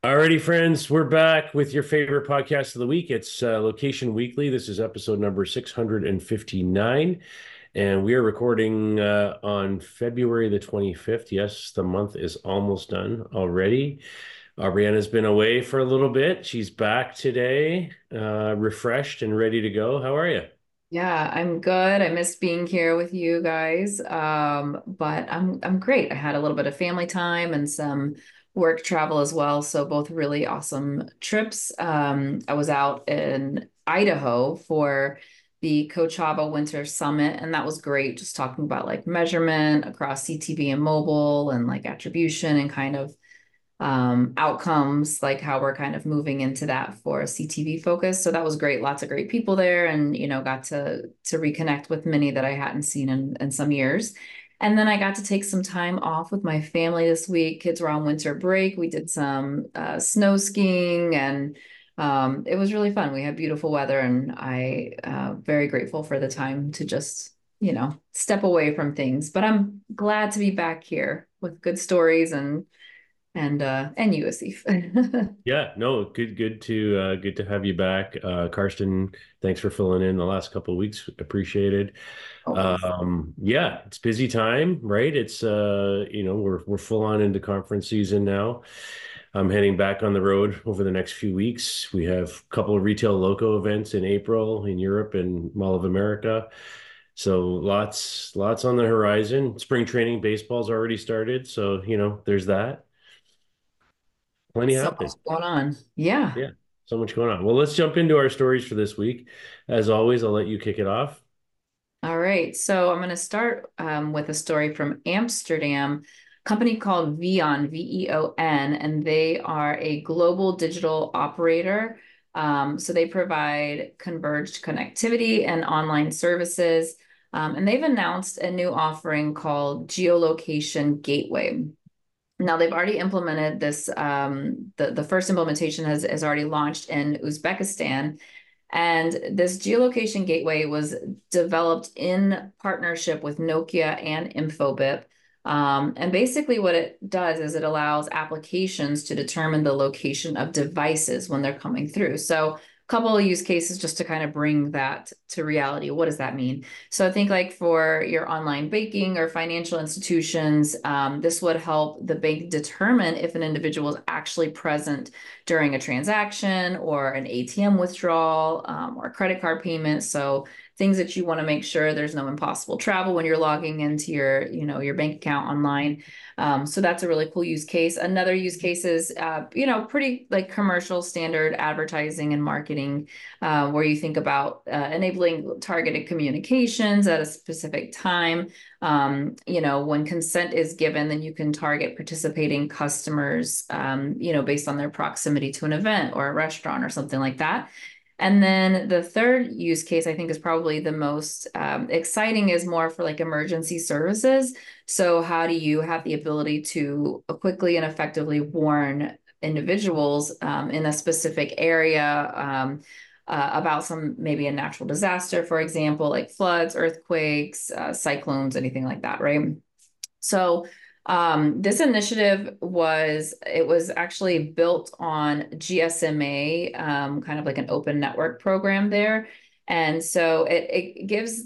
Alrighty, friends, we're back with your favorite podcast of the week. It's Location Weekly. This is episode number 659, and we are recording on February the 25th. Yes, the month is almost done already. Brianna's been away for a little bit. She's back today, refreshed and ready to go. How are you? Yeah, I'm good. I miss being here with you guys. But I'm great. I had a little bit of family time and some work travel as well. So both really awesome trips. I was out in Idaho for the Coachella Winter Summit, and that was great. Just talking about like measurement across CTV and mobile and like attribution and kind of outcomes, like how we're kind of moving into that for a CTV focus. So that was great. Lots of great people there, and got to reconnect with many that I hadn't seen in some years. And then I got to take some time off with my family this week. Kids were on winter break. We did some snow skiing, and it was really fun. We had beautiful weather, and I very grateful for the time to just step away from things. But I'm glad to be back here with good stories and you, Asif. Yeah, no, good to have you back. Karsten, thanks for filling in the last couple of weeks. Appreciated. Always. Yeah, it's busy time, right? It's we're full on into conference season now. I'm heading back on the road over the next few weeks. We have a couple of retail loco events in April in Europe and Mall of America. So lots on the horizon. Spring training baseball's already started, so there's that. Plenty So much happening. going on. Yeah. Yeah, so much going on. Well, let's jump into our stories for this week. As always, I'll let you kick it off. All right. So I'm going to start with a story from Amsterdam, a company called Veon, VEON, and they are a global digital operator. So they provide converged connectivity and online services. And they've announced a new offering called Geolocation Gateway. Now they've already implemented this. The first implementation has already launched in Uzbekistan, and this geolocation gateway was developed in partnership with Nokia and Infobip. And basically, what it does is it allows applications to determine the location of devices when they're coming through. So couple of use cases just to kind of bring that to reality. What does that mean? So I think like for your online banking or financial institutions, this would help the bank determine if an individual is actually present during a transaction or an ATM withdrawal or credit card payment. So things that you want to make sure there's no impossible travel when you're logging into your bank account online. So that's a really cool use case. Another use case is, pretty like commercial standard advertising and marketing, where you think about enabling targeted communications at a specific time. When consent is given, then you can target participating customers, based on their proximity to an event or a restaurant or something like that. And then the third use case I think is probably the most exciting is more for like emergency services. So how do you have the ability to quickly and effectively warn individuals in a specific area about some maybe a natural disaster, for example, like floods, earthquakes, cyclones, anything like that, right? So this initiative was actually built on GSMA, kind of like an open network program there. And so it gives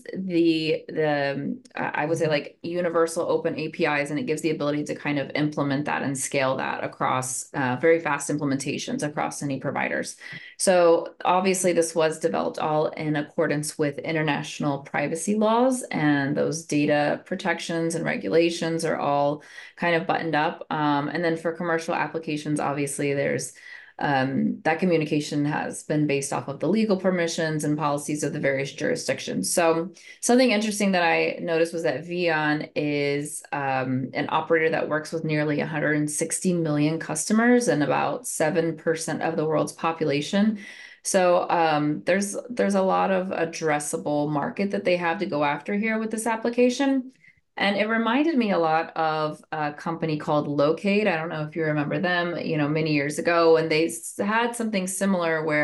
the I would say like universal open APIs, and it gives the ability to kind of implement that and scale that across very fast implementations across any providers. So obviously, this was developed all in accordance with international privacy laws, and those data protections and regulations are all kind of buttoned up. And then for commercial applications, obviously, there's that communication has been based off of the legal permissions and policies of the various jurisdictions. So something interesting that I noticed was that Vion is an operator that works with nearly 160 million customers and about 7% of the world's population. So there's a lot of addressable market that they have to go after here with this application. And it reminded me a lot of a company called Locate. I don't know if you remember them, many years ago, and they had something similar where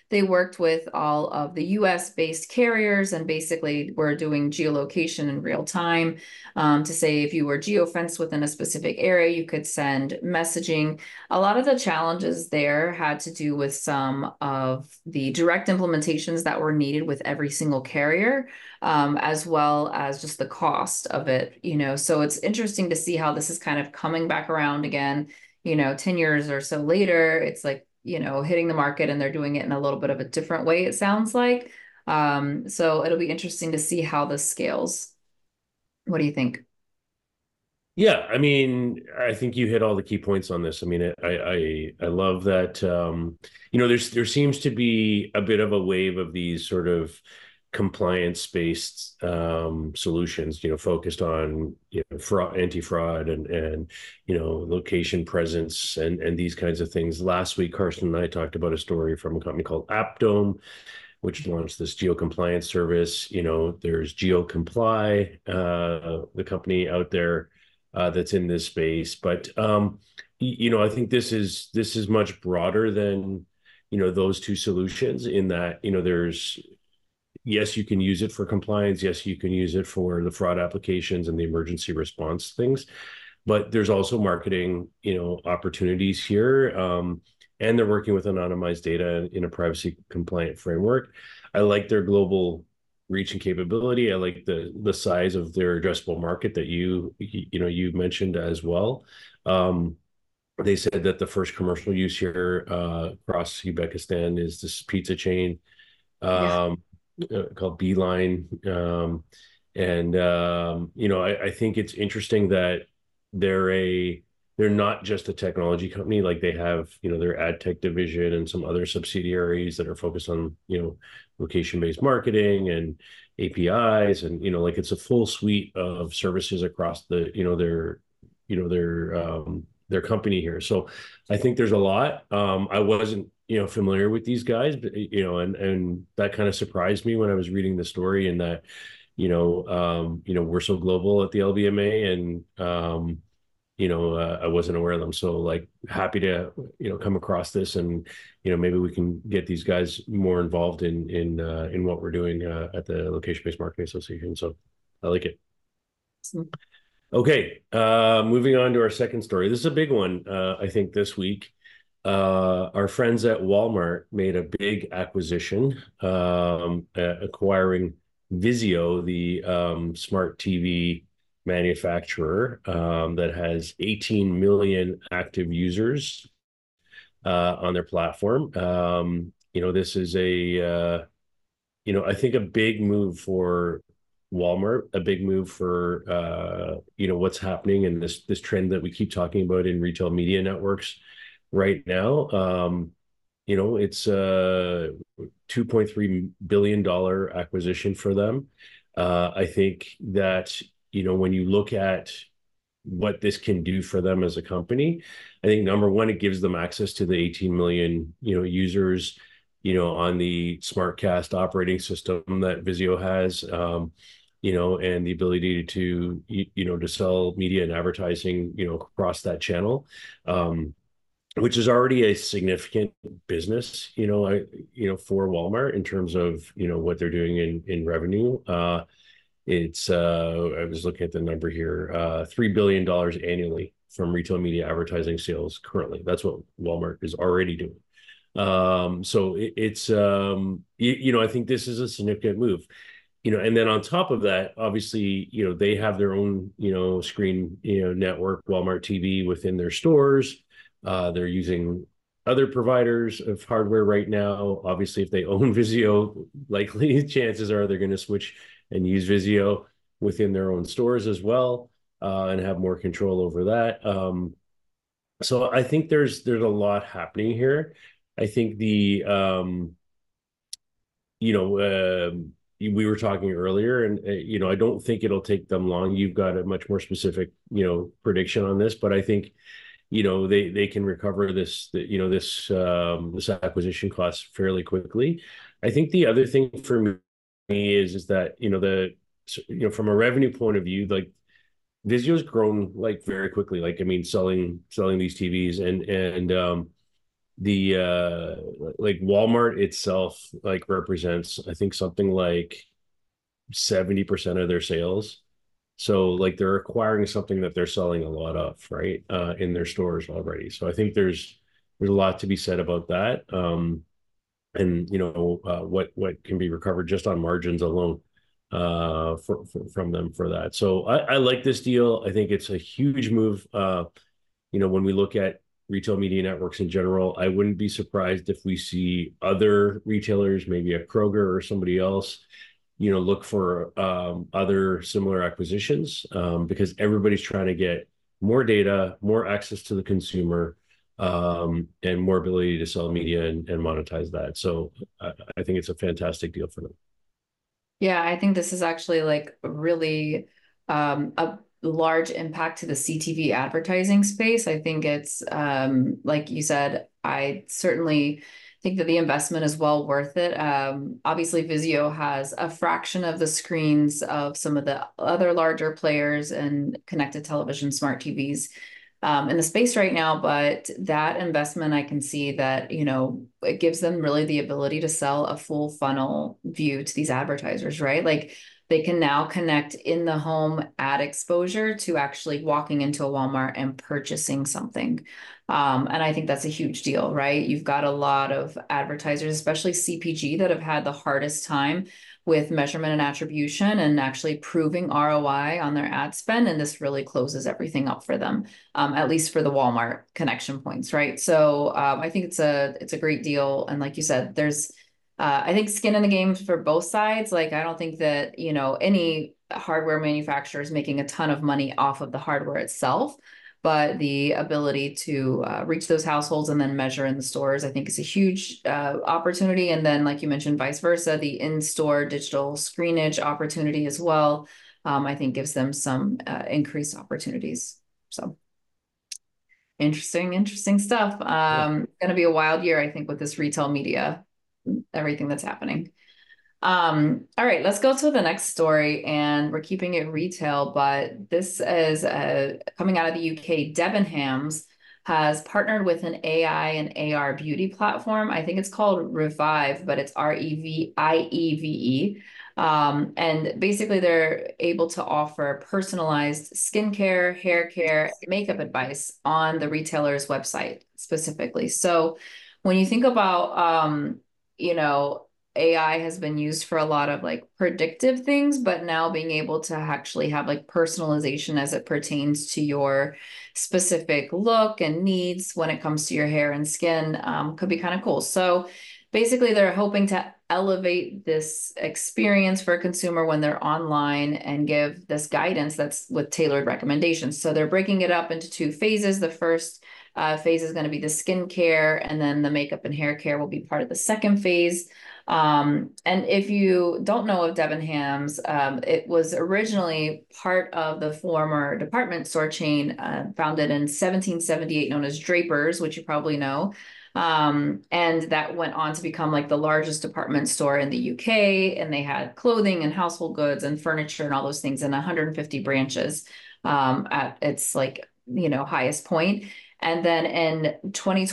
they worked with all of the US based carriers and basically were doing geolocation in real time, to say if you were geofenced within a specific area, you could send messaging. A lot of the challenges there had to do with some of the direct implementations that were needed with every single carrier, as well as just the cost of it, you know. So it's interesting to see how this is kind of coming back around again, you know, 10 years or so later. It's like, you know, hitting the market and they're doing it in a little bit of a different way, it sounds like. So it'll be interesting to see how this scales. What do you think? Yeah, I mean, I think you hit all the key points on this. I mean, I love that there seems to be a bit of a wave of these sort of compliance-based solutions, focused on fraud, anti-fraud, and location presence and these kinds of things. Last week, Carson and I talked about a story from a company called Appdome, which launched this geo compliance service. There's GeoComply, the company out there that's in this space. But I think this is much broader than those two solutions, in that there's, yes, you can use it for compliance, yes, you can use it for the fraud applications and the emergency response things, but there's also marketing opportunities here. And they're working with anonymized data in a privacy compliant framework. I like their global reach and capability. I like the size of their addressable market that you mentioned as well. They said that the first commercial use here across Uzbekistan is this pizza chain Yeah. called Beeline. I think it's interesting that they're not just a technology company. Like, they have their ad tech division and some other subsidiaries that are focused on location-based marketing and APIs, and like, it's a full suite of services across their company here. So I think there's a lot. I wasn't familiar with these guys, but and that kind of surprised me when I was reading the story, and that we're so global at the LBMA, and I wasn't aware of them. So, like, happy to come across this, and maybe we can get these guys more involved in what we're doing at the Location Based Marketing Association. So I like it. Okay, moving on to our second story. This is a big one, I think, this week. Our friends at Walmart made a big acquisition, acquiring Vizio, the smart TV manufacturer, that has 18 million active users on their platform. This is I think a big move for Walmart, a big move for what's happening, and this trend that we keep talking about in retail media networks right now. It's a $2.3 billion acquisition for them. I think that when you look at what this can do for them as a company, I think, number one, it gives them access to the 18 million users on the SmartCast operating system that Vizio has, and the ability to sell media and advertising across that channel, which is already a significant business for Walmart in terms of what they're doing in revenue. It's I was looking at the number here, $3 billion annually from retail media advertising sales currently. That's what Walmart is already doing. So it's I think this is a significant move. And then on top of that, obviously, they have their own screen network, Walmart TV, within their stores. They're using other providers of hardware right now. Obviously, if they own Vizio, likely chances are they're going to switch and use Vizio within their own stores as well, and have more control over that. So I think there's a lot happening here. I think we were talking earlier, and I don't think it'll take them long. You've got a much more specific prediction on this, but I think they can recover this acquisition cost fairly quickly. I think the other thing for me is that from a revenue point of view, like, Vizio's grown like very quickly. Like, I mean, selling these TVs, and the like Walmart itself like represents, I think, something like 70% of their sales. So like they're acquiring something that they're selling a lot of, right? In their stores already. So I think there's a lot to be said about that. And what can be recovered just on margins alone from them for that. So I like this deal. I think it's a huge move. When we look at retail media networks in general, I wouldn't be surprised if we see other retailers, maybe a Kroger or somebody else, look for other similar acquisitions because everybody's trying to get more data, more access to the consumer, and more ability to sell media and monetize that. So I think it's a fantastic deal for them. Yeah, I think this is actually like really a large impact to the CTV advertising space. I think it's like you said, I certainly think that the investment is well worth it. Obviously, Vizio has a fraction of the screens of some of the other larger players and connected television, smart TVs in the space right now, but that investment, I can see that, it gives them really the ability to sell a full funnel view to these advertisers, right? Like they can now connect in the home ad exposure to actually walking into a Walmart and purchasing something. And I think that's a huge deal, right? You've got a lot of advertisers, especially CPG, that have had the hardest time with measurement and attribution and actually proving ROI on their ad spend. And this really closes everything up for them, at least for the Walmart connection points, right? So I think it's a great deal. And like you said, there's I think skin in the game for both sides. Like I don't think that any hardware manufacturer is making a ton of money off of the hardware itself, but the ability to reach those households and then measure in the stores, I think is a huge opportunity. And then, like you mentioned, vice versa, the in-store digital screenage opportunity as well, I think gives them some increased opportunities. So interesting stuff. Yeah. Going to be a wild year, I think, with this retail media, everything that's happening. All right, let's go to the next story, and we're keeping it retail, but this is coming out of the UK. Debenhams has partnered with an AI and AR beauty platform. I think it's called Revive, but it's Revieve. And basically, they're able to offer personalized skincare, hair care, makeup advice on the retailer's website specifically. So when you think about, you know, AI has been used for a lot of like predictive things, but now being able to actually have like personalization as it pertains to your specific look and needs when it comes to your hair and skin could be kind of cool. So basically, they're hoping to elevate this experience for a consumer when they're online and give this guidance that's with tailored recommendations. So they're breaking it up into two phases. The first phase is going to be the skincare, and then the makeup and hair care will be part of the second phase. And if you don't know of Debenhams, it was originally part of the former department store chain founded in 1778 known as Drapers, which you probably know. And that went on to become like the largest department store in the UK. And they had clothing and household goods and furniture and all those things in 150 branches at its like, highest point. And then in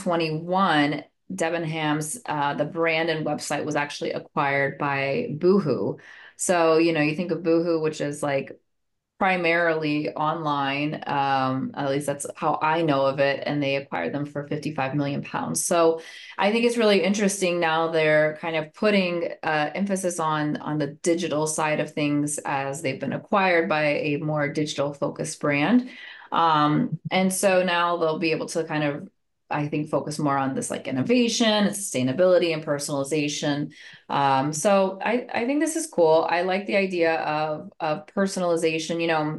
2021, Debenhams, the brand and website was actually acquired by Boohoo. So, you think of Boohoo, which is like primarily online. At least that's how I know of it. And they acquired them for 55 million pounds. So I think it's really interesting now they're kind of putting emphasis on the digital side of things as they've been acquired by a more digital focused brand. And so now they'll be able to kind of, I think, focus more on this like innovation and sustainability and personalization. So I think this is cool. I like the idea of personalization.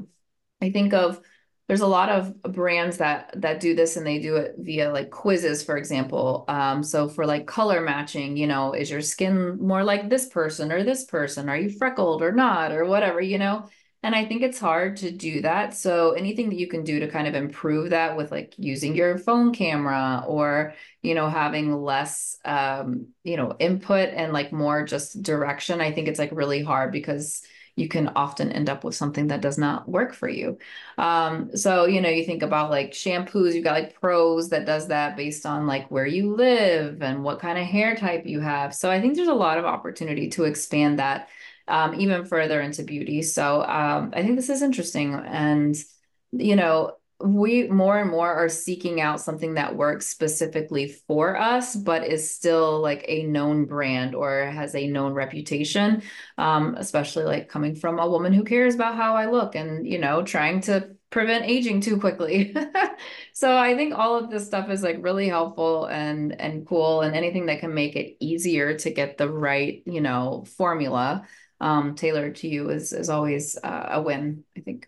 I think of there's a lot of brands that do this, and they do it via like quizzes, for example. So for like color matching, is your skin more like this person or this person? Are you freckled or not, or whatever. And I think it's hard to do that. So anything that you can do to kind of improve that with like using your phone camera or, having less, input and like more just direction. I think it's like really hard because, you can often end up with something that does not work for you. So, you think about like shampoos, you got like Pros that does that based on like where you live and what kind of hair type you have. So I think there's a lot of opportunity to expand that even further into beauty. So I think this is interesting. And, we more and more are seeking out something that works specifically for us, but is still like a known brand or has a known reputation, especially like coming from a woman who cares about how I look and, trying to prevent aging too quickly. So I think all of this stuff is like really helpful and cool, and anything that can make it easier to get the right, formula tailored to you is always a win, I think.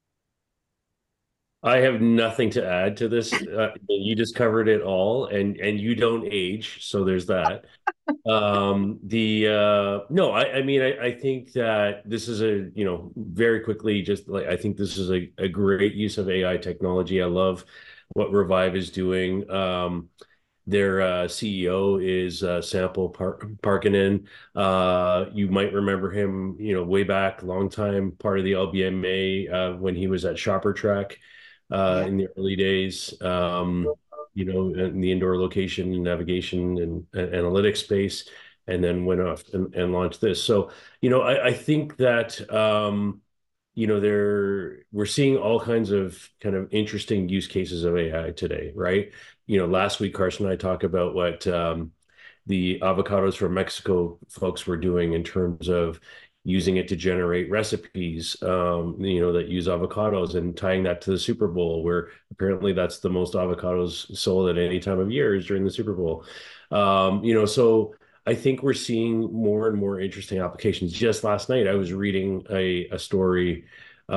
I have nothing to add to this. You just covered it all, and you don't age, so there's that. The No, I mean, I think that this is very quickly, just like, I think this is a great use of AI technology. I love what Revive is doing. Their CEO is Parkinen. You might remember him, way back, long time, part of the LBMA when he was at Shopper Track Yeah. in the early days. In the indoor location and navigation and analytics space, and then went off and launched this. So, I think that we're seeing all kinds of kind of interesting use cases of AI today, right? Last week, Carson and I talked about what the avocados from Mexico folks were doing in terms of using it to generate recipes, that use avocados, and tying that to the Super Bowl, where apparently that's the most avocados sold at any time of year is during the Super Bowl. So I think we're seeing more and more interesting applications. Just last night, I was reading a story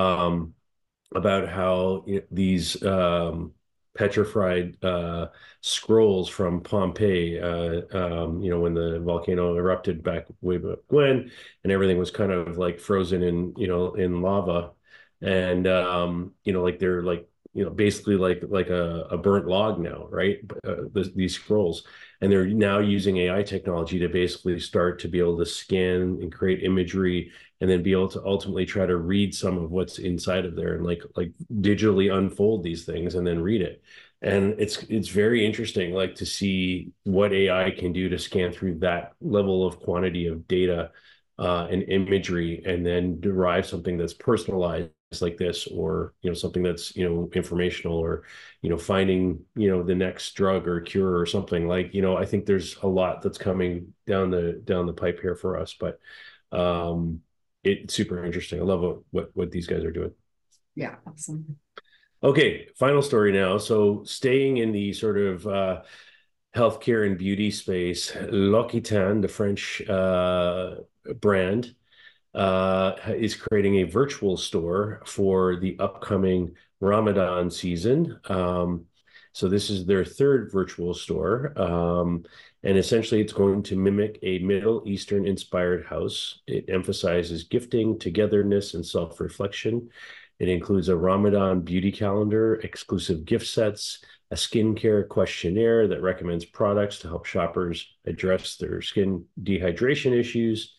about how these petrified scrolls from Pompeii, when the volcano erupted way back when, and everything was kind of like frozen in lava, and like they're like basically like a burnt log now, right? These scrolls, and they're now using AI technology to basically start to be able to scan and create imagery, and then be able to ultimately try to read some of what's inside of there, and like digitally unfold these things and then read it. And it's very interesting, like, to see what AI can do to scan through that level of quantity of data and imagery, and then derive something that's personalized like this, or something that's informational, or finding the next drug or cure or something. Like, I think there's a lot that's coming down the pipe here for us. But it's super interesting. I love what these guys are doing. Yeah, awesome. Okay, final story now. So, staying in the sort of healthcare and beauty space, L'Occitane, the French brand, is creating a virtual store for the upcoming Ramadan season. So this is their third virtual store. And essentially, it's going to mimic a Middle Eastern inspired house. It emphasizes gifting, togetherness, and self reflection. It includes a Ramadan beauty calendar, exclusive gift sets, a skincare questionnaire that recommends products to help shoppers address their skin dehydration issues,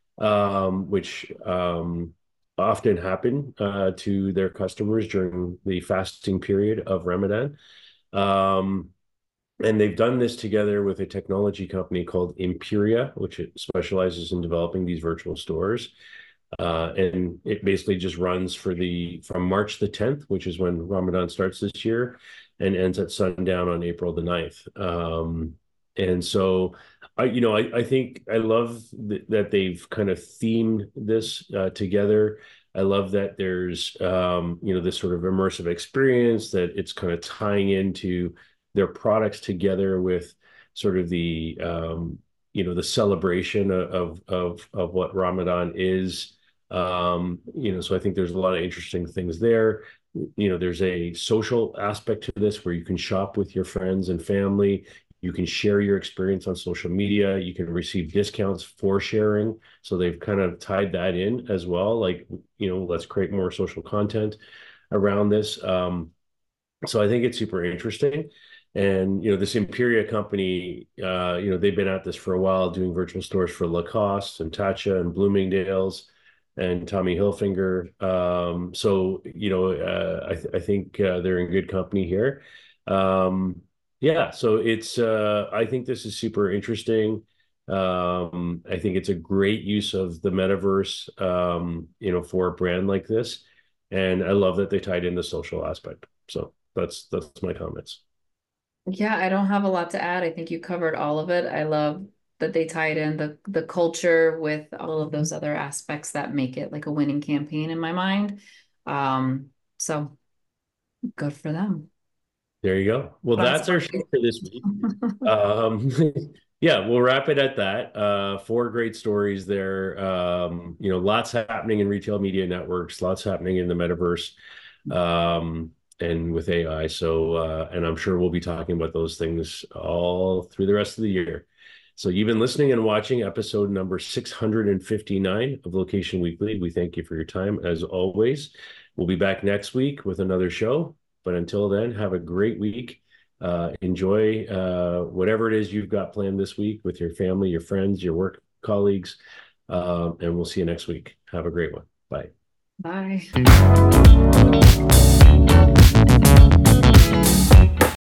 which often happen to their customers during the fasting period of Ramadan. Um, and they've done this together with a technology company called Imperia, which it specializes in developing these virtual stores. And it basically just runs from March the 10th, which is when Ramadan starts this year, and ends at sundown on April the 9th. And so I think I love that they've kind of themed this together. I love that there's this sort of immersive experience, that it's kind of tying into their products together with sort of the celebration of what Ramadan is. So I think there's a lot of interesting things there. There's a social aspect to this, where you can shop with your friends and family. You can share your experience on social media. You can receive discounts for sharing. So they've kind of tied that in as well. Like, let's create more social content around this. So I think it's super interesting. And, this Imperia company, they've been at this for a while, doing virtual stores for Lacoste and Tatcha and Bloomingdale's. and Tommy Hilfiger. I think they're in good company here. Um, yeah, so I think this is super interesting. I think it's a great use of the metaverse, for a brand like this. And I love that they tied in the social aspect. So that's my comments. Yeah, I don't have a lot to add. I think you covered all of it. I love that they tied in the culture with all of those other aspects that make it like a winning campaign in my mind. So good for them. There you go. Well, That's that's our show for this week. Um, yeah, we'll wrap it at that. Four great stories there. Lots happening in retail media networks, lots happening in the metaverse, and with AI. And I'm sure we'll be talking about those things all through the rest of the year. So you've been listening and watching episode number 659 of Location Weekly. We thank you for your time as always. We'll be back next week with another show. But until then, have a great week. Enjoy whatever it is you've got planned this week with your family, your friends, your work colleagues. And we'll see you next week. Have a great one. Bye. Bye.